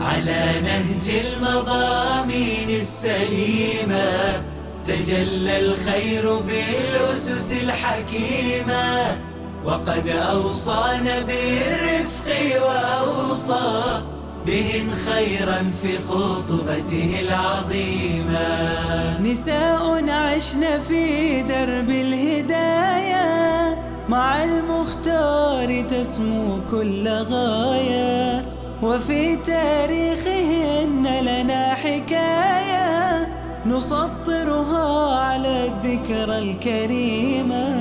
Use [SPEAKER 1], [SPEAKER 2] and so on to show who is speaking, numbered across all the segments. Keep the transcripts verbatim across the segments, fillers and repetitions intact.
[SPEAKER 1] على نهج المضامين السليمة تجلى الخير بالأسس الحكيمة، وقد أوصانا بالرفق وأوصى بهن خيرا في خطبته العظيمة. نساء عشن في درب الهداية، مع المختار تسمو كل غاية، وفي تاريخهن لنا حكاية نسطرها على الذكرى الكريمة.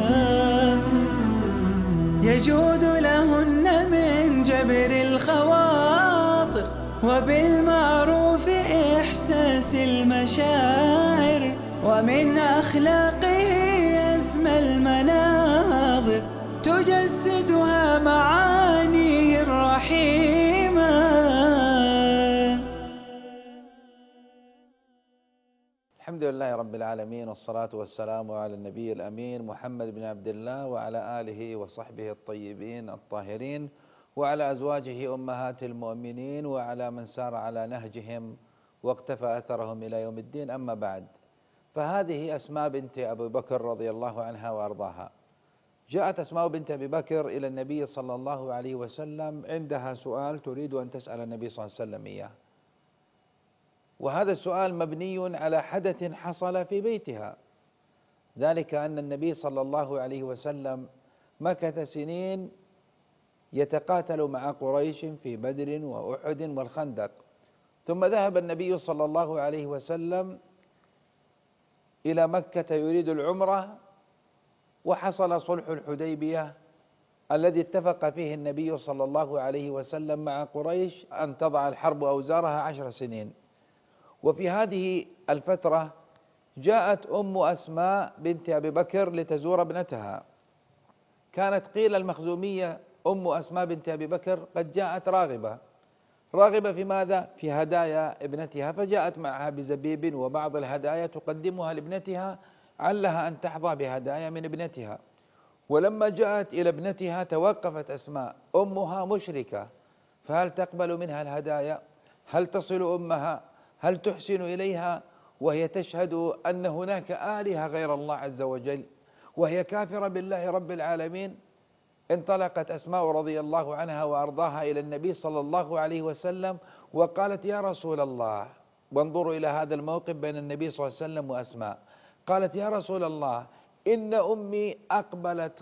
[SPEAKER 1] يجود لهن من جبر الخواطر، وبالمعروف إحساس المشاعر، ومن أخلاقه أسمى المناظر تجسدها معانيه الرحيمة.
[SPEAKER 2] الحمد لله رب العالمين، والصلاة والسلام على النبي الأمين محمد بن عبد الله وعلى آله وصحبه الطيبين الطاهرين، وعلى أزواجه أمهات المؤمنين، وعلى من سار على نهجهم واقتفى أثرهم إلى يوم الدين. أما بعد، فهذه أسماء بنت أبي بكر رضي الله عنها وأرضاها. جاءت أسماء بنت أبي بكر إلى النبي صلى الله عليه وسلم، عندها سؤال تريد أن تسأل النبي صلى الله عليه وسلم إياه، وهذا السؤال مبني على حدث حصل في بيتها، ذلك أن النبي صلى الله عليه وسلم مكث سنين يتقاتل مع قريش في بدر وأحد والخندق، ثم ذهب النبي صلى الله عليه وسلم إلى مكة يريد العمرة، وحصل صلح الحديبية الذي اتفق فيه النبي صلى الله عليه وسلم مع قريش أن تضع الحرب أوزارها عشر سنين. وفي هذه الفترة جاءت أم أسماء بنت أبي بكر لتزور ابنتها. كانت قيل المخزومية أم أسماء بنت أبي بكر قد جاءت راغبة راغبة في ماذا؟ في هدايا ابنتها، فجاءت معها بزبيب وبعض الهدايا تقدمها لابنتها علها أن تحظى بهدايا من ابنتها. ولما جاءت إلى ابنتها توقفت أسماء، أمها مشركة، فهل تقبل منها الهدايا؟ هل تصل أمها؟ هل تحسن إليها وهي تشهد أن هناك آلهة غير الله عز وجل، وهي كافرة بالله رب العالمين؟ انطلقت أسماء رضي الله عنها وأرضاها إلى النبي صلى الله عليه وسلم وقالت: يا رسول الله، وانظروا إلى هذا الموقف بين النبي صلى الله عليه وسلم وأسماء. قالت: يا رسول الله، إن أمي أقبلت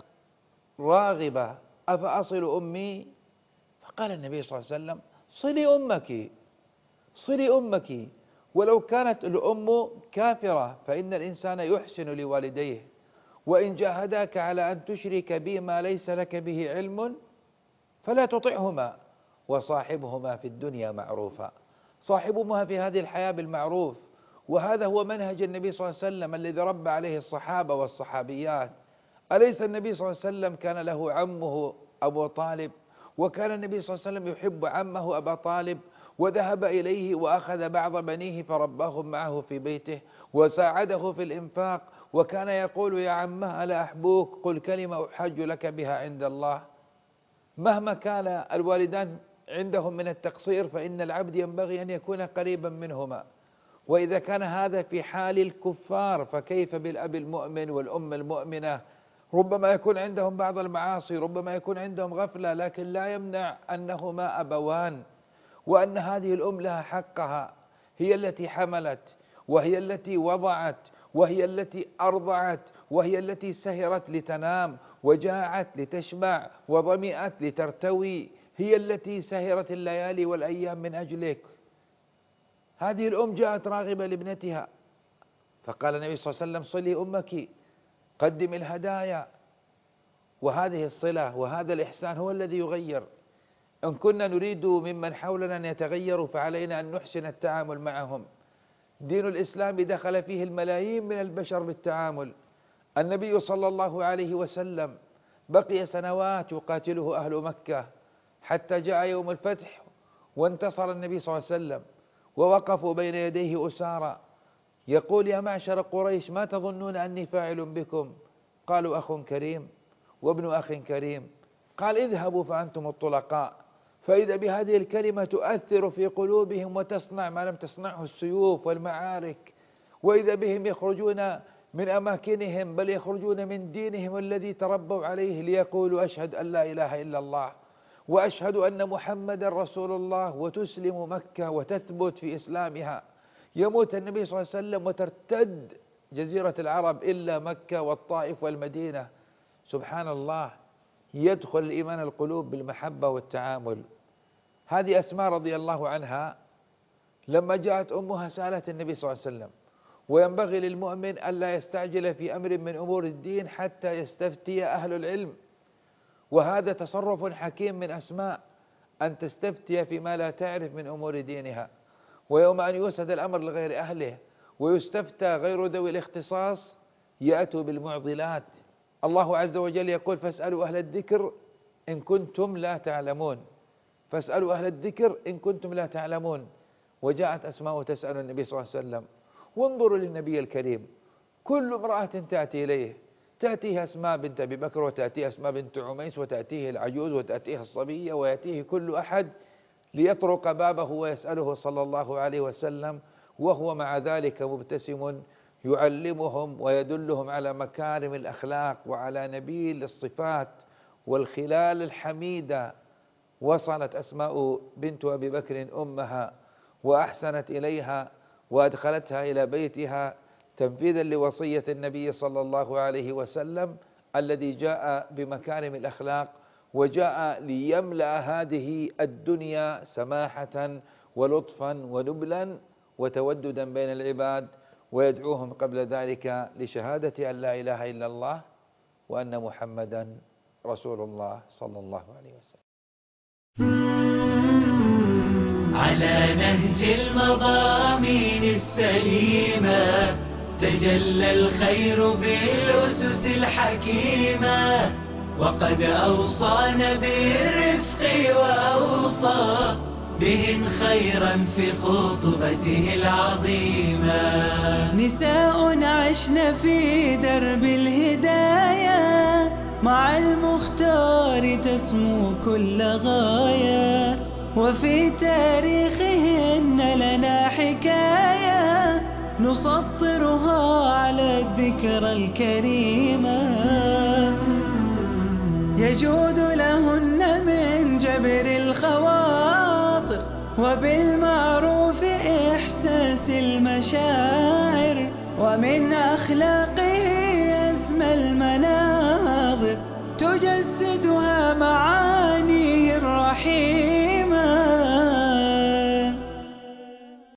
[SPEAKER 2] راغبة، أفأصل أمي؟ فقال النبي صلى الله عليه وسلم: صلي أمك، صلي أمك، ولو كانت الأم كافرة فإن الإنسان يحسن لوالديه، وإن جاهداك على أن تشرك بي ما ليس لك به علم فلا تطعهما، وصاحبهما في الدنيا معروفا. صاحبهما في هذه الحياة بالمعروف، وهذا هو منهج النبي صلى الله عليه وسلم الذي ربى عليه الصحابة والصحابيات. أليس النبي صلى الله عليه وسلم كان له عمه أبو طالب، وكان النبي صلى الله عليه وسلم يحب عمه أبا طالب، وذهب إليه وأخذ بعض بنيه فرباهم معه في بيته وساعده في الإنفاق، وكان يقول: يا عمه ألا أحبوك؟ قل كلمة أحج لك بها عند الله. مهما كان الوالدان عندهم من التقصير فإن العبد ينبغي أن يكون قريبا منهما، وإذا كان هذا في حال الكفار فكيف بالأب المؤمن والأم المؤمنة؟ ربما يكون عندهم بعض المعاصي، ربما يكون عندهم غفلة، لكن لا يمنع أنهما أبوان، وأن هذه الأم لها حقها، هي التي حملت، وهي التي وضعت، وهي التي أرضعت، وهي التي سهرت لتنام، وجاعت لتشبع، وظمئت لترتوي، هي التي سهرت الليالي والأيام من أجلك. هذه الأم جاءت راغبة لابنتها، فقال النبي صلى الله عليه وسلم: صلي أمك، قدم الهدايا. وهذه الصلة وهذا الإحسان هو الذي يغير. إن كنا نريد ممن حولنا أن يتغيروا فعلينا أن نحسن التعامل معهم. دين الإسلام دخل فيه الملايين من البشر بالتعامل. النبي صلى الله عليه وسلم بقي سنوات يقاتله أهل مكة حتى جاء يوم الفتح وانتصر النبي صلى الله عليه وسلم، ووقفوا بين يديه أسارى يقول: يا معشر قريش، ما تظنون أني فاعل بكم؟ قالوا: أخ كريم وابن أخ كريم. قال: اذهبوا فأنتم الطلقاء. فإذا بهذه الكلمة تؤثر في قلوبهم وتصنع ما لم تصنعه السيوف والمعارك، وإذا بهم يخرجون من أماكنهم بل يخرجون من دينهم الذي تربوا عليه ليقولوا أشهد أن لا إله إلا الله وأشهد أن محمدا رسول الله، وتسلم مكة وتثبت في إسلامها. يموت النبي صلى الله عليه وسلم وترتد جزيرة العرب إلا مكة والطائف والمدينة. سبحان الله، يدخل الإيمان القلوب بالمحبة والتعامل. هذه أسماء رضي الله عنها لما جاءت أمها سألت النبي صلى الله عليه وسلم، وينبغي للمؤمن ألا يستعجل في أمر من أمور الدين حتى يستفتي أهل العلم، وهذا تصرف حكيم من أسماء أن تستفتي فيما لا تعرف من أمور دينها. ويوم أن يوسد الأمر لغير أهله ويستفتى غير ذوي الاختصاص يأتوا بالمعضلات. الله عز وجل يقول فاسألوا أهل الذكر إن كنتم لا تعلمون، فاسألوا أهل الذكر إن كنتم لا تعلمون. وجاءت أسماء تسأل النبي صلى الله عليه وسلم. وانظروا للنبي الكريم، كل امرأة تأتي إليه، تأتيه أسماء بنت أبي بكر، وتأتيه أسماء بنت عميس، وتأتيه العجوز، وتأتيه الصبية، ويأتيه كل أحد ليطرق بابه ويسأله صلى الله عليه وسلم، وهو مع ذلك مبتسم يعلمهم ويدلهم على مكارم الأخلاق وعلى نبيل الصفات والخلال الحميدة. وصلت أسماء بنت أبي بكر أمها وأحسنت إليها وأدخلتها إلى بيتها تنفيذا لوصية النبي صلى الله عليه وسلم الذي جاء بمكارم الأخلاق وجاء ليملأ هذه الدنيا سماحة ولطفا ونبلا وتوددا بين العباد، ويدعوهم قبل ذلك لشهادة أن لا إله إلا الله وأن محمدا رسول الله صلى الله عليه وسلم.
[SPEAKER 1] على نهج المضامين السليمة تجلى الخير بالأسس الحكيمة، وقد أوصانا بالرفق وأوصى بهن خيرا في خطبته العظيمة. نساء عشنا في درب الهداية مع المختار تسمو كل غاية، وفي تاريخهن لنا حكاية نسطرها على الذكرى الكريمة. يجود لهن من جبر الخواطر وبالمعروف إحساس المشاعر، ومن أخلاقه أزمى المناظر تجسدها مع